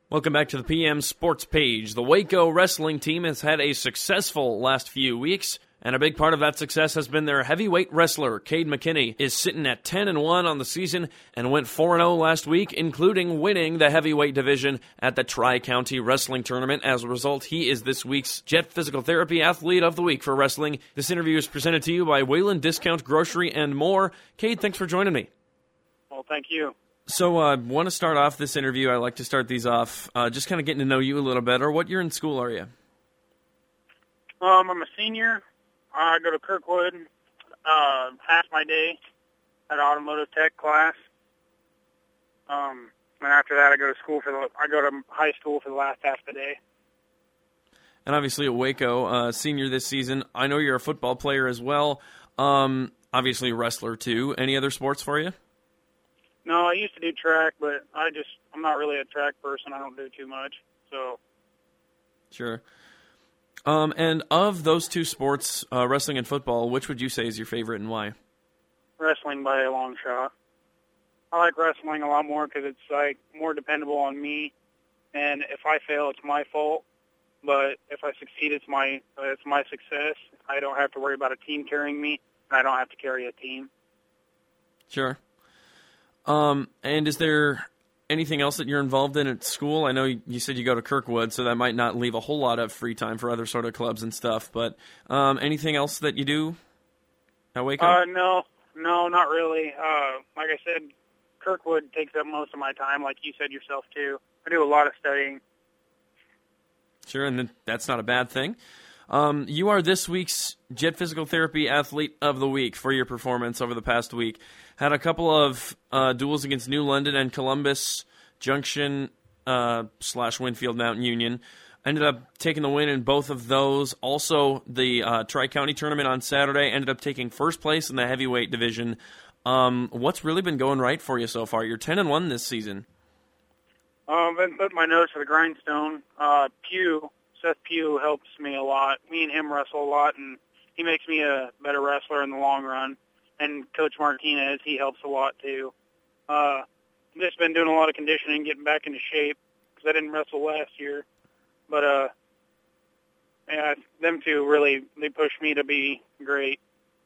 Welcome back to the PM Sports Page. The Waco wrestling team has had a successful last few weeks, and a big part of that success has been their heavyweight wrestler, Cade McKinney, is sitting at 10-1 on the season and went 4-0 last week, including winning the heavyweight division at the Tri-County Wrestling Tournament. As a result, he is this week's Jet Physical Therapy Athlete of the Week for wrestling. This interview is presented to you by Wayland Discount Grocery and more. Cade, thanks for joining me. Well, thank you. So I want to start off this interview. I like to start these off just kind of getting to know you a little better. What year in school are you? I'm a senior. I go to Kirkwood half my day at automotive tech class. And after that, I go to high school for the last half of the day. And obviously at Waco, senior this season. I know you're a football player as well. Obviously a wrestler too. Any other sports for you? No, I used to do track, but I'm not really a track person. I don't do too much. So. Sure. And of those two sports, wrestling and football, which would you say is your favorite and why? Wrestling by a long shot. I like wrestling a lot more because it's like more dependable on me, and if I fail, it's my fault. But if I succeed, it's my success. I don't have to worry about a team carrying me, and I don't have to carry a team. Sure. And is there anything else that you're involved in at school? I know you said you go to Kirkwood, so that might not leave a whole lot of free time for other sort of clubs and stuff, but anything else that you do at Waco? No, not really. Like I said, Kirkwood takes up most of my time, like you said yourself, too. I do a lot of studying. Sure, and that's not a bad thing. You are this week's Jet Physical Therapy Athlete of the Week for your performance over the past week. Had a couple of duels against New London and Columbus Junction / Winfield Mountain Union. Ended up taking the win in both of those. Also, the Tri-County tournament on Saturday ended up taking first place in the heavyweight division. What's really been going right for you so far? You're 10-1 this season. I've been putting my nose to the grindstone. Seth Pugh helps me a lot. Me and him wrestle a lot, and he makes me a better wrestler in the long run. And Coach Martinez, he helps a lot too. I've just been doing a lot of conditioning, getting back into shape, because I didn't wrestle last year. But yeah, them two really, they pushed me to be great.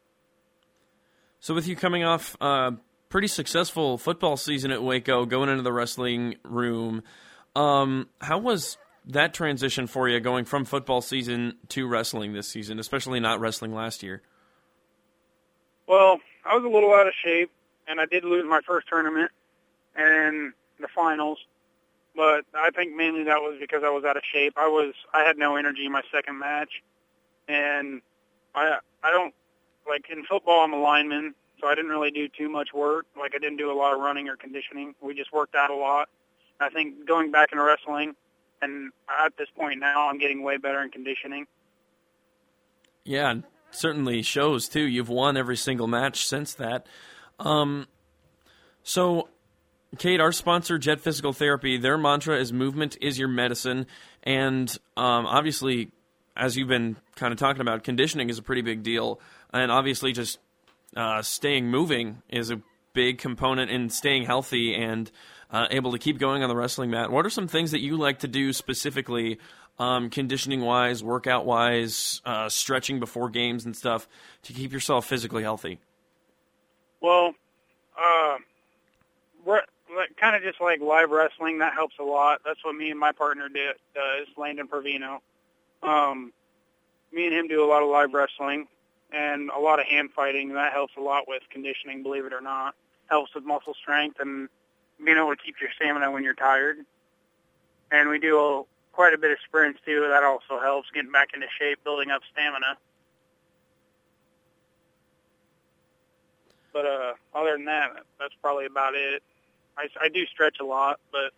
So with you coming off a pretty successful football season at Waco, going into the wrestling room, how was that transition for you going from football season to wrestling this season, especially not wrestling last year? Well, I was a little out of shape, and I did lose my first tournament and the finals, but I think mainly that was because I was out of shape. I had no energy in my second match, and I don't, like in football I'm a lineman, so I didn't really do too much work. Like I didn't do a lot of running or conditioning. We just worked out a lot. I think going back into wrestling, and at this point now, I'm getting way better in conditioning. Yeah, certainly shows, too. You've won every single match since that. So, Kate, our sponsor, Jet Physical Therapy, their mantra is movement is your medicine. And obviously, as you've been kind of talking about, conditioning is a pretty big deal. And obviously just staying moving is a big component in staying healthy and able to keep going on the wrestling mat. What are some things that you like to do specifically, conditioning-wise, workout-wise, stretching before games and stuff, to keep yourself physically healthy? Well, kind of just like live wrestling, that helps a lot. That's what me and my partner does, Landon Pervino. Me and him do a lot of live wrestling and a lot of hand fighting. That helps a lot with conditioning, believe it or not. Helps with muscle strength and being able to keep your stamina when you're tired. And we do quite a bit of sprints, too. That also helps getting back into shape, building up stamina. But other than that, that's probably about it. I do stretch a lot, but...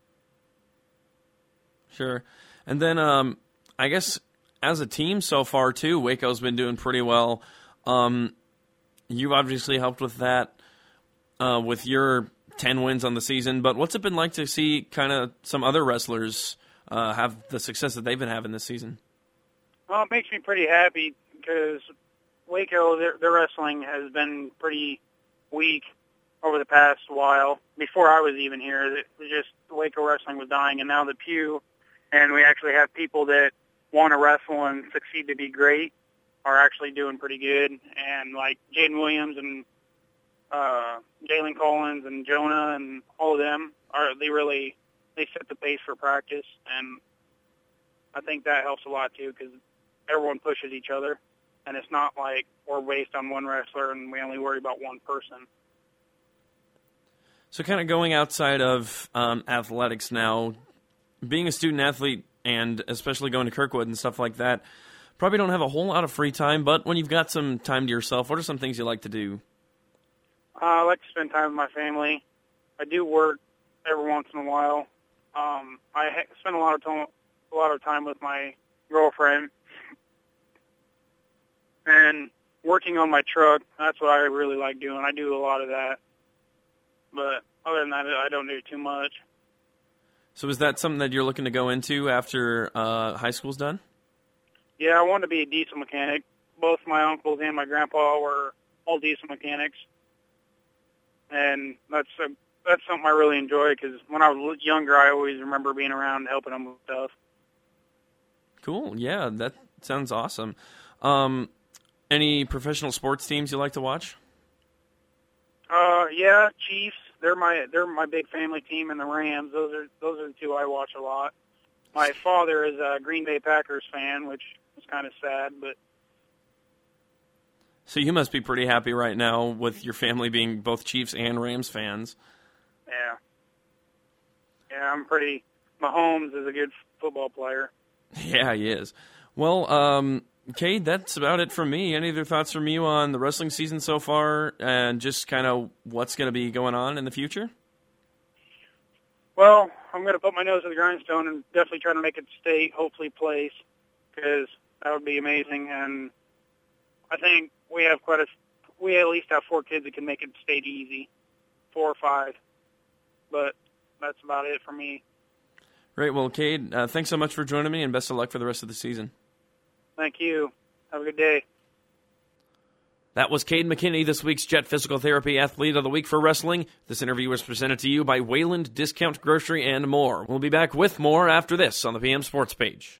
Sure. And then I guess as a team so far, too, Waco's been doing pretty well. You've obviously helped with that with your 10 wins on the season, but what's it been like to see kind of some other wrestlers have the success that they've been having this season? Well, it makes me pretty happy because Waco, their wrestling has been pretty weak over the past while. Before I was even here, it was just Waco wrestling was dying, and now the Pew, and we actually have people that want to wrestle and succeed to be great, are actually doing pretty good. And like Jaden Williams and Jalen Collins and Jonah and all of them they set the pace for practice, and I think that helps a lot too because everyone pushes each other, and it's not like we're based on one wrestler and we only worry about one person. So kind of going outside of athletics now, being a student athlete and especially going to Kirkwood and stuff like that, probably don't have a whole lot of free time, but when you've got some time to yourself, what are some things you like to do? I like to spend time with my family. I do work every once in a while. I spend a lot of time with my girlfriend and working on my truck. That's what I really like doing. I do a lot of that. But other than that, I don't do too much. So is that something that you're looking to go into after high school's done? Yeah, I want to be a diesel mechanic. Both my uncles and my grandpa were all diesel mechanics. And that's something I really enjoy because when I was younger, I always remember being around and helping them with stuff. Cool. Yeah, that sounds awesome. Any professional sports teams you like to watch? Yeah, Chiefs. They're my big family team, and the Rams. Those are the two I watch a lot. My father is a Green Bay Packers fan, which is kind of sad, but. So you must be pretty happy right now with your family being both Chiefs and Rams fans. Yeah. Yeah, I'm pretty. Mahomes is a good football player. Yeah, he is. Well, Cade, that's about it from me. Any other thoughts from you on the wrestling season so far and just kind of what's going to be going on in the future? Well, I'm going to put my nose to the grindstone and definitely try to make it state, hopefully place, because that would be amazing. And I think we at least have 4 kids that can make it state easy, 4 or 5. But that's about it for me. Great. Well, Cade, thanks so much for joining me, and best of luck for the rest of the season. Thank you. Have a good day. That was Cade McKinney, this week's Jet Physical Therapy Athlete of the Week for Wrestling. This interview was presented to you by Wayland Discount Grocery and more. We'll be back with more after this on the PM Sports page.